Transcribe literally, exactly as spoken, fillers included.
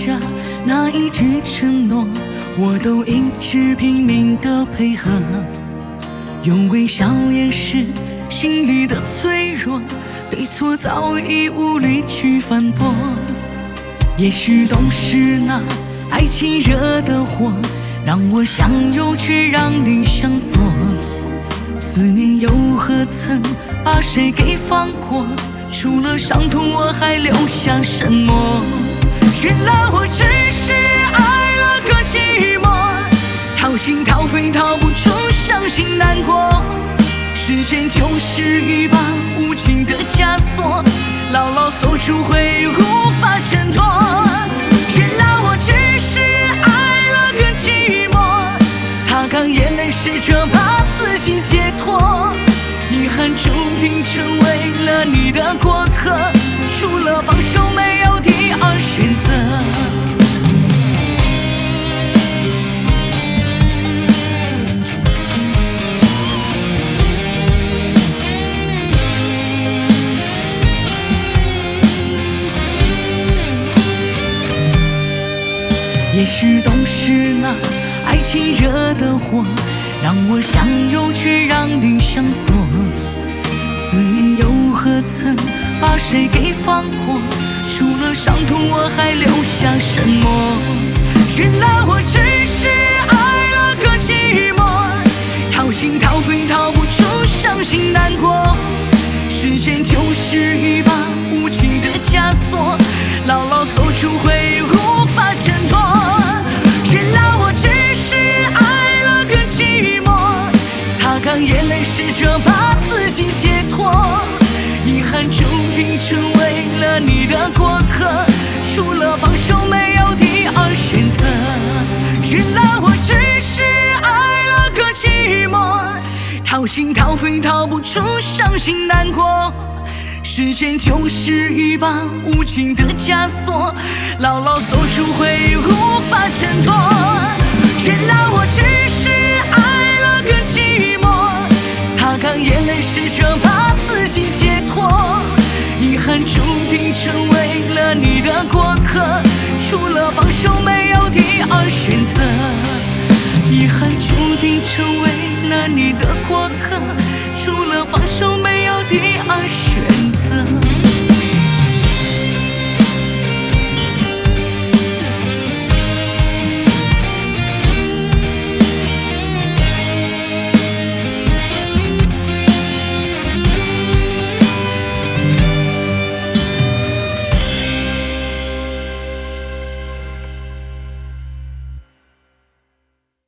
下那一句承诺，我都一直拼命的配合，用微笑掩饰心里的脆弱，对错早已无力去反驳。也许都是那爱情惹的祸，让我想有却让你想做，思念又何曾把谁给放过，除了伤痛我还留下什么？原来我只是爱了个寂寞，掏心掏肺掏不出伤心难过，时间就是一把无情的枷锁，牢牢锁住回忆无法挣脱。原来我只是爱了个寂寞，擦干眼泪试着把自己解脱，遗憾注定成为了你的过客，除了放手没有第二选择。也许都是那爱情惹的祸，让我想有却让你想做，思念又何曾把谁给放过，除了伤痛我还留下什么？原来我只是爱了个寂寞，掏心掏肺掏不出伤心难过，时间就是一把无情的枷锁，牢牢锁住回忆无法挣脱。原来我只是爱了个寂寞，擦干眼泪试着把自己解脱，遗憾注定成为了你的过客，除了放手没有第二选择。原来我只是爱了个寂寞，掏心掏肺掏不出伤心难过，时间就是一把无情的枷锁，牢牢锁住回忆无法挣脱。原来我只是爱了个寂寞，擦干眼泪试着把自己解脱，遗憾注定成为了你的过客，除了放手没有第二选择。遗憾注定成为了你的过客，除了放手没有第二选择。